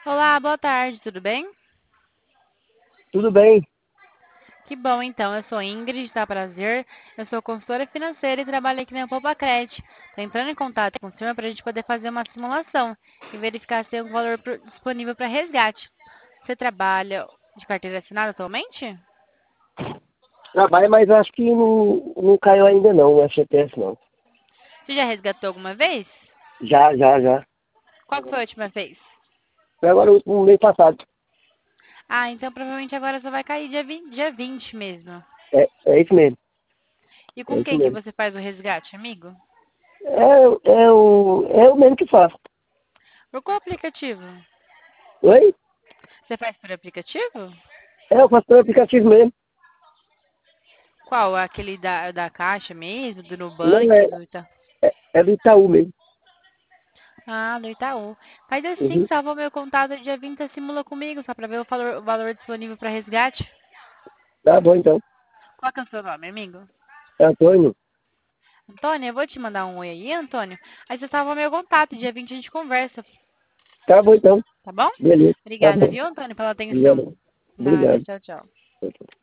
Olá, boa tarde, tudo bem? Tudo bem? Que bom, então. Eu sou Ingrid, tá? Prazer. Eu sou consultora financeira e trabalho aqui na Popacred. Tô entrando em contato com o senhor para a gente poder fazer uma simulação e verificar se tem algum valor disponível para resgate. Você trabalha de carteira assinada atualmente? Trabalho, mas acho que não caiu ainda não, o FGTS não. Você já resgatou alguma vez? Já. Qual que foi a última vez? Foi agora o mês passado. Ah, então provavelmente agora só vai cair dia 20 mesmo. É isso mesmo. E É com isso quem que mesmo. você faz o resgate, amigo? É o mesmo que faço. Por qual aplicativo? Oi? Você faz por aplicativo? Eu faço pelo aplicativo mesmo. Qual? Aquele da Caixa mesmo, do Não Nubank, do Ita... é do Itaú mesmo. Ah, do Itaú. Faz assim, Uhum. salva o meu contato dia 20 simula comigo, só pra ver o valor disponível para resgate. Tá bom então. Qual que é o seu nome, amigo? É Antônio. Antônio, eu vou te mandar um oi aí, Antônio. Aí você salva o meu contato, dia 20 a gente conversa, Tá bom então. tá bom? Beleza. Tá Obrigada, bom. viu, Antônio, pela atenção. Obrigado. Nada, Obrigado. tchau, tchau.